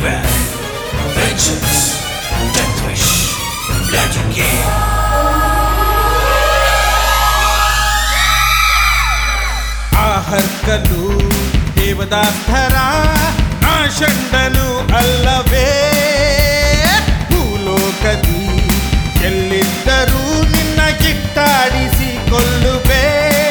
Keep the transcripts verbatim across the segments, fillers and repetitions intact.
Payback, vengeance, death wish, blood game. ಆಹರ್ಕಲು ದೇವದಾಸ್ಥರ ಆಷಂಡನು ಅಲ್ಲವೇ ಭೂಲೋಕದಿ ಎಲ್ಲಿದ್ದರೂ ನಿನ್ನ ಕಿಟ್ಟಾಡಿಸಿ ಕೊಲ್ಲುವೆ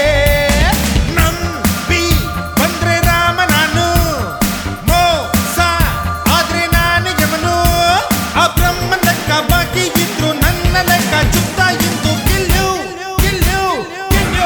ನಂಬಿ ಬಂದ್ರೆ ರಾಮ ನಾನು ಮೋಸ ಆದ್ರೆ ನಾನು ಯಮನು ಆ ಬ್ರಹ್ಮ ಲೆಕ್ಕ ಬಾಕಿ ಇದ್ರು ನನ್ನ ಲೆಕ್ಕ ಚುಕ್ತ ಇಂದು ಕಿಲ್ಲು ಕಿಲ್ಲು ಕಿಲ್ಲು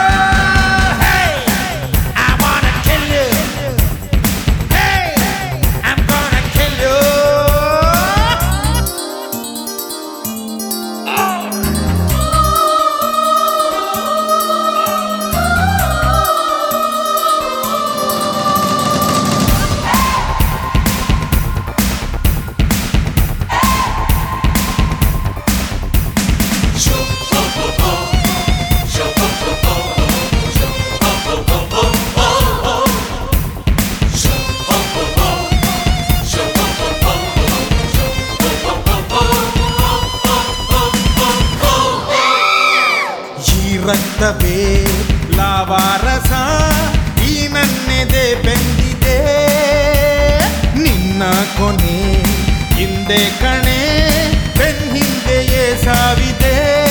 ರಕ್ತವೇ ಲಾವಾರಸ ಈ ನನ್ನೆದೆ ಬೆಂದಿದೆ ನಿನ್ನ ಕೊನೆ ಹಿಂದೆ ಕಣೆ ಬೆನ್ ಹಿಂದೆಯೇ ಸಾವಿದೆ